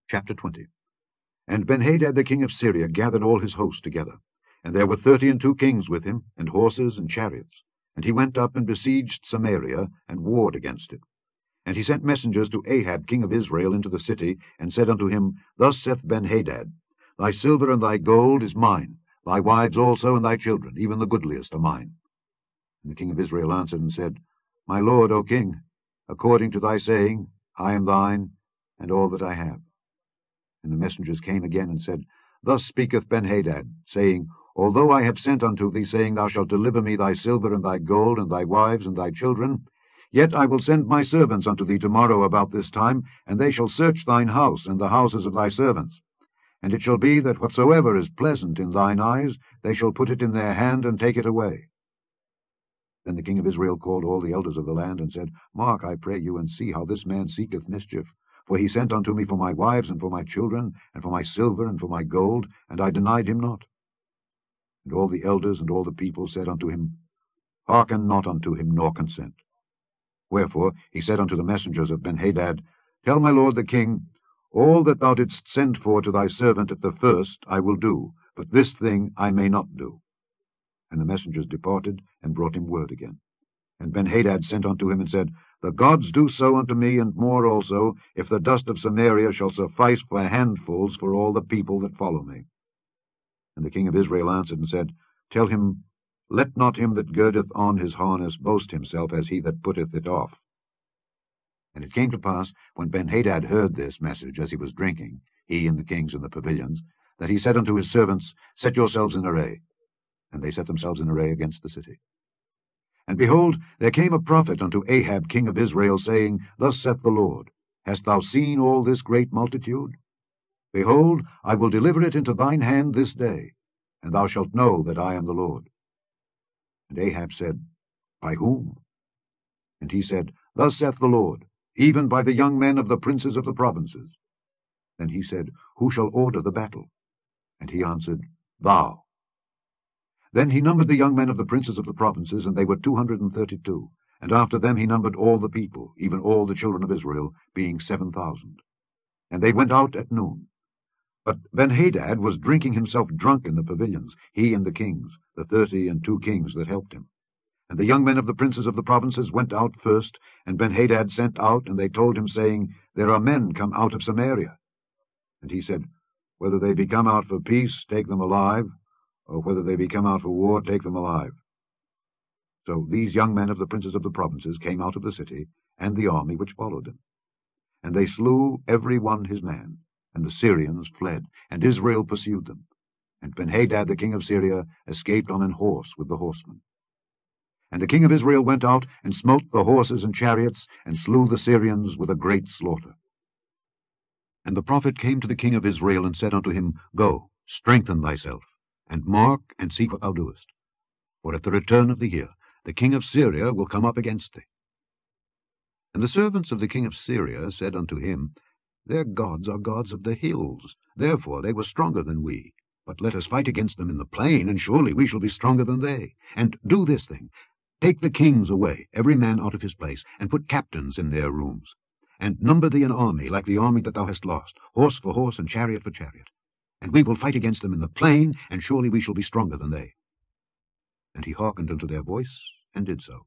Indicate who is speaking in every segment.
Speaker 1: Chapter 20. And Benhadad the king of Syria gathered all his host together, and there were 32 kings with him, and horses and chariots. And he went up and besieged Samaria, and warred against it. And he sent messengers to Ahab king of Israel into the city, and said unto him, Thus saith Benhadad, Thy silver and thy gold is mine, thy wives also and thy children, even the goodliest, are mine. And the king of Israel answered and said, My lord, O king, according to thy saying, I am thine, and all that I have. And the messengers came again and said, Thus speaketh Benhadad, saying, Although I have sent unto thee, saying, Thou shalt deliver me thy silver and thy gold, and thy wives and thy children, yet I will send my servants unto thee tomorrow about this time, and they shall search thine house and the houses of thy servants. And it shall be that whatsoever is pleasant in thine eyes, they shall put it in their hand and take it away. Then the king of Israel called all the elders of the land, and said, Mark, I pray you, and see how this man seeketh mischief. For he sent unto me for my wives, and for my children, and for my silver, and for my gold, and I denied him not. And all the elders and all the people said unto him, Hearken not unto him, nor consent. Wherefore he said unto the messengers of Benhadad, Tell my lord the king, All that thou didst send for to thy servant at the first I will do, but this thing I may not do. And the messengers departed, and brought him word again. And Benhadad sent unto him, and said, The gods do so unto me, and more also, if the dust of Samaria shall suffice for handfuls for all the people that follow me. And the king of Israel answered and said, Tell him, Let not him that girdeth on his harness boast himself as he that putteth it off. And it came to pass, when Benhadad heard this message as he was drinking, he and the kings in the pavilions, that he said unto his servants, Set yourselves in array. And they set themselves in array against the city. And behold, there came a prophet unto Ahab king of Israel, saying, Thus saith the Lord, Hast thou seen all this great multitude? Behold, I will deliver it into thine hand this day, and thou shalt know that I am the Lord. And Ahab said, By whom? And he said, Thus saith the Lord, even by the young men of the princes of the provinces. Then he said, Who shall order the battle? And he answered, Thou. Then he numbered the young men of the princes of the provinces, and they were 232. And after them he numbered all the people, even all the children of Israel, being 7,000. And they went out at noon. But Benhadad was drinking himself drunk in the pavilions, he and the kings, the 32 kings that helped him. And the young men of the princes of the provinces went out first, and Benhadad sent out, and they told him, saying, There are men come out of Samaria. And he said, Whether they be come out for peace, take them alive, or whether they be come out for war, take them alive. So these young men of the princes of the provinces came out of the city, and the army which followed them. And they slew every one his man, and the Syrians fled, and Israel pursued them. And Benhadad the king of Syria escaped on an horse with the horsemen. And the king of Israel went out, and smote the horses and chariots, and slew the Syrians with a great slaughter. And the prophet came to the king of Israel, and said unto him, Go, strengthen thyself, and mark and see what thou doest. For at the return of the year the king of Syria will come up against thee. And the servants of the king of Syria said unto him, Their gods are gods of the hills, therefore they were stronger than we. But let us fight against them in the plain, and surely we shall be stronger than they. And do this thing, take the kings away, every man out of his place, and put captains in their rooms. And number thee an army like the army that thou hast lost, horse for horse, and chariot for chariot. And we will fight against them in the plain, and surely we shall be stronger than they. And he hearkened unto their voice, and did so.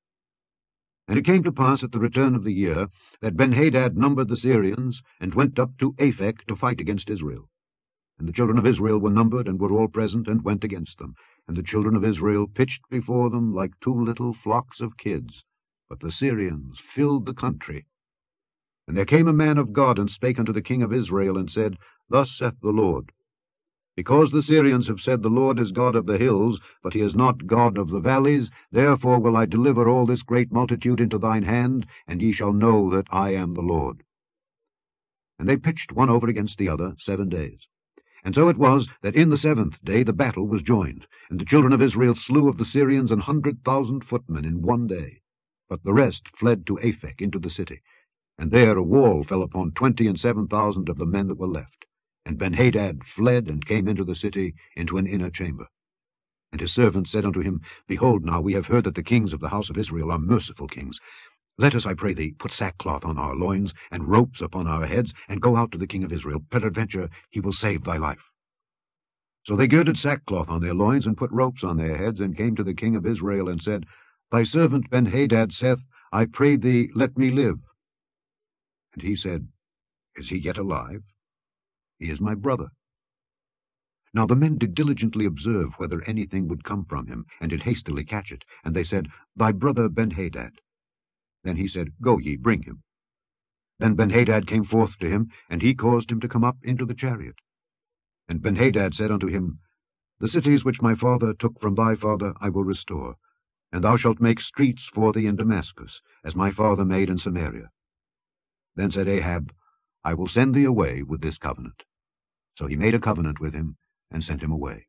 Speaker 1: And it came to pass at the return of the year, that Benhadad numbered the Syrians, and went up to Aphek to fight against Israel. And the children of Israel were numbered, and were all present, and went against them. And the children of Israel pitched before them like 2 little flocks of kids. But the Syrians filled the country. And there came a man of God, and spake unto the king of Israel, and said, Thus saith the Lord, Because the Syrians have said, The Lord is God of the hills, but he is not God of the valleys, therefore will I deliver all this great multitude into thine hand, and ye shall know that I am the Lord. And they pitched one over against the other 7 days. And so it was, that in the 7th day the battle was joined, and the children of Israel slew of the Syrians 100,000 footmen in 1 day. But the rest fled to Aphek into the city. And there a wall fell upon 27,000 of the men that were left. And Benhadad fled, and came into the city, into an inner chamber. And his servants said unto him, Behold now, we have heard that the kings of the house of Israel are merciful kings. Let us, I pray thee, put sackcloth on our loins, and ropes upon our heads, and go out to the king of Israel. Peradventure he will save thy life. So they girded sackcloth on their loins, and put ropes on their heads, and came to the king of Israel, and said, Thy servant Benhadad saith, I pray thee, let me live. And he said, Is he yet alive? He is my brother. Now the men did diligently observe whether anything would come from him, and did hastily catch it. And they said, Thy brother Benhadad. Then he said, Go ye, bring him. Then Benhadad came forth to him, and he caused him to come up into the chariot. And Benhadad said unto him, The cities which my father took from thy father I will restore, and thou shalt make streets for thee in Damascus, as my father made in Samaria. Then said Ahab, I will send thee away with this covenant. So he made a covenant with him, and sent him away.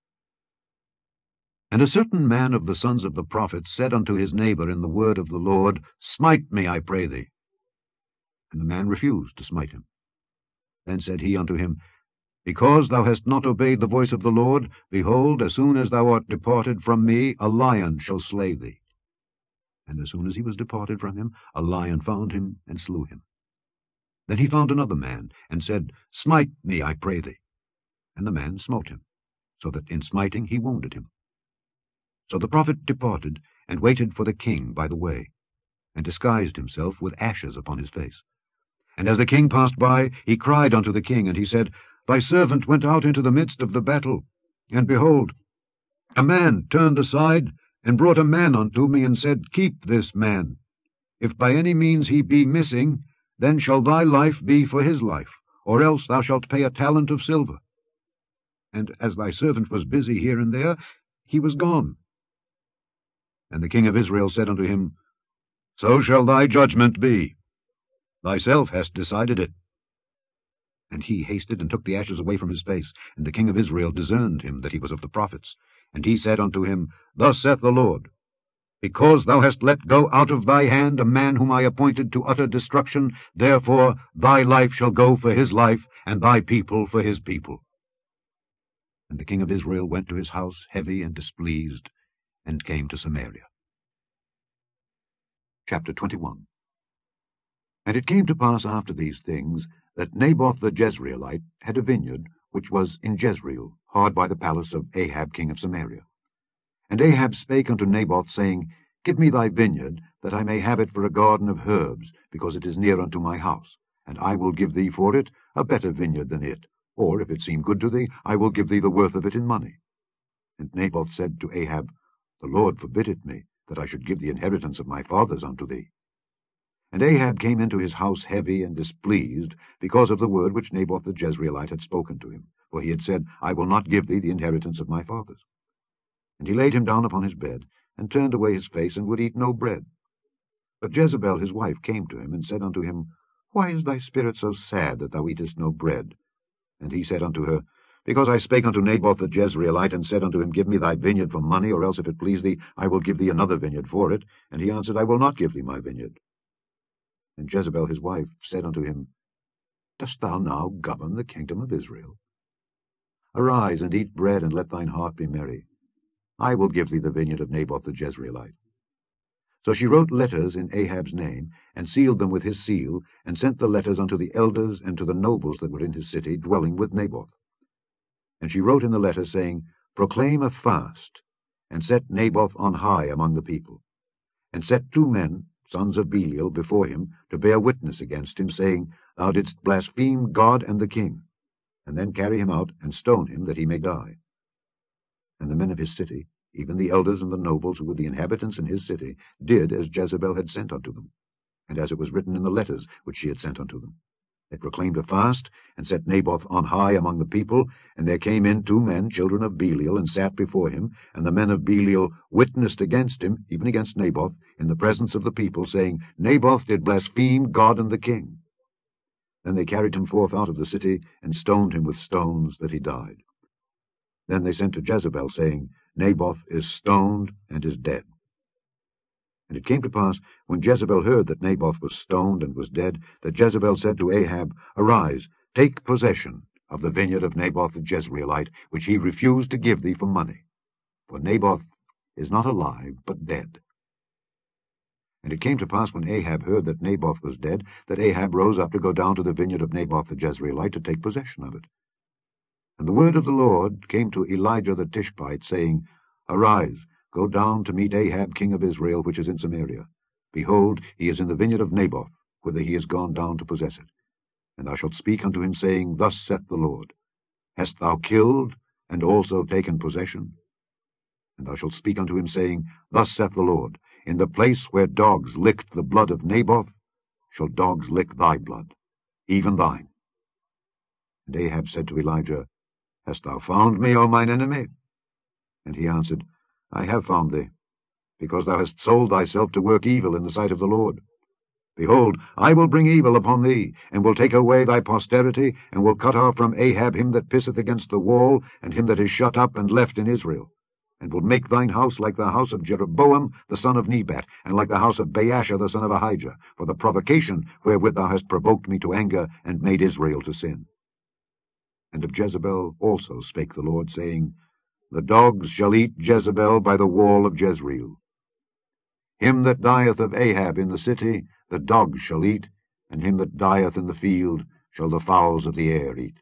Speaker 1: And a certain man of the sons of the prophets said unto his neighbor in the word of the Lord, Smite me, I pray thee. And the man refused to smite him. Then said he unto him, Because thou hast not obeyed the voice of the Lord, behold, as soon as thou art departed from me, a lion shall slay thee. And as soon as he was departed from him, a lion found him, and slew him. Then he found another man, and said, Smite me, I pray thee. And the man smote him, so that in smiting he wounded him. So the prophet departed, and waited for the king by the way, and disguised himself with ashes upon his face. And as the king passed by, he cried unto the king, and he said, Thy servant went out into the midst of the battle, and behold, a man turned aside, and brought a man unto me, and said, Keep this man. If by any means he be missing, then shall thy life be for his life, or else thou shalt pay a talent of silver. And as thy servant was busy here and there, he was gone. And the king of Israel said unto him, So shall thy judgment be. Thyself hast decided it. And he hasted and took the ashes away from his face. And the king of Israel discerned him that he was of the prophets. And he said unto him, Thus saith the Lord, Because thou hast let go out of thy hand a man whom I appointed to utter destruction, therefore thy life shall go for his life, and thy people for his people. And the king of Israel went to his house heavy and displeased, and came to Samaria. Chapter 21. And it came to pass after these things, that Naboth the Jezreelite had a vineyard, which was in Jezreel, hard by the palace of Ahab king of Samaria. And Ahab spake unto Naboth, saying, Give me thy vineyard, that I may have it for a garden of herbs, because it is near unto my house, and I will give thee for it a better vineyard than it. Or, if it seem good to thee, I will give thee the worth of it in money. And Naboth said to Ahab, The Lord forbid it me, that I should give the inheritance of my fathers unto thee. And Ahab came into his house heavy and displeased, because of the word which Naboth the Jezreelite had spoken to him. For he had said, I will not give thee the inheritance of my fathers. And he laid him down upon his bed, and turned away his face, and would eat no bread. But Jezebel his wife came to him, and said unto him, Why is thy spirit so sad, that thou eatest no bread? And he said unto her, Because I spake unto Naboth the Jezreelite, and said unto him, Give me thy vineyard for money, or else, if it please thee, I will give thee another vineyard for it. And he answered, I will not give thee my vineyard. And Jezebel his wife said unto him, Dost thou now govern the kingdom of Israel? Arise, and eat bread, and let thine heart be merry. I will give thee the vineyard of Naboth the Jezreelite. So she wrote letters in Ahab's name, and sealed them with his seal, and sent the letters unto the elders and to the nobles that were in his city, dwelling with Naboth. And she wrote in the letter, saying, Proclaim a fast, and set Naboth on high among the people. And set 2 men, sons of Belial, before him, to bear witness against him, saying, Thou didst blaspheme God and the king. And then carry him out, and stone him, that he may die. And the men of his city, even the elders and the nobles who were the inhabitants in his city, did as Jezebel had sent unto them, and as it was written in the letters which she had sent unto them. They proclaimed a fast, and set Naboth on high among the people, and there came in 2 men, children of Belial, and sat before him, and the men of Belial witnessed against him, even against Naboth, in the presence of the people, saying, Naboth did blaspheme God and the king. Then they carried him forth out of the city, and stoned him with stones, that he died. Then they sent to Jezebel, saying, Naboth is stoned, and is dead. And it came to pass, when Jezebel heard that Naboth was stoned and was dead, that Jezebel said to Ahab, Arise, take possession of the vineyard of Naboth the Jezreelite, which he refused to give thee for money. For Naboth is not alive, but dead. And it came to pass, when Ahab heard that Naboth was dead, that Ahab rose up to go down to the vineyard of Naboth the Jezreelite to take possession of it. And the word of the Lord came to Elijah the Tishbite, saying, Arise, go down to meet Ahab king of Israel, which is in Samaria. Behold, he is in the vineyard of Naboth, whither he is gone down to possess it. And thou shalt speak unto him, saying, Thus saith the Lord, Hast thou killed, and also taken possession? And thou shalt speak unto him, saying, Thus saith the Lord, In the place where dogs licked the blood of Naboth, shall dogs lick thy blood, even thine. And Ahab said to Elijah, Hast thou found me, O mine enemy? And he answered, I have found thee, because thou hast sold thyself to work evil in the sight of the Lord. Behold, I will bring evil upon thee, and will take away thy posterity, and will cut off from Ahab him that pisseth against the wall, and him that is shut up and left in Israel, and will make thine house like the house of Jeroboam the son of Nebat, and like the house of Baasha the son of Ahijah, for the provocation wherewith thou hast provoked me to anger, and made Israel to sin. And of Jezebel also spake the Lord, saying, The dogs shall eat Jezebel by the wall of Jezreel. Him that dieth of Ahab in the city the dogs shall eat, and him that dieth in the field shall the fowls of the air eat.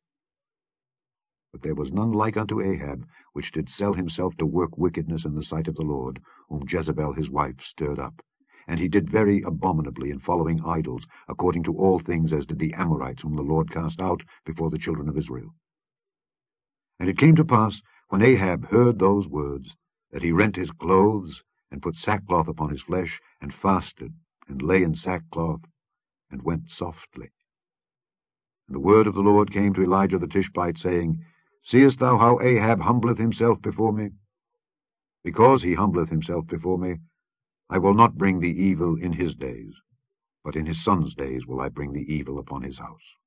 Speaker 1: But there was none like unto Ahab, which did sell himself to work wickedness in the sight of the Lord, whom Jezebel his wife stirred up. And he did very abominably in following idols, according to all things as did the Amorites, whom the Lord cast out before the children of Israel. And it came to pass, when Ahab heard those words, that he rent his clothes, and put sackcloth upon his flesh, and fasted, and lay in sackcloth, and went softly. And the word of the Lord came to Elijah the Tishbite, saying, Seest thou how Ahab humbleth himself before me? Because he humbleth himself before me, I will not bring the evil in his days, but in his son's days will I bring the evil upon his house.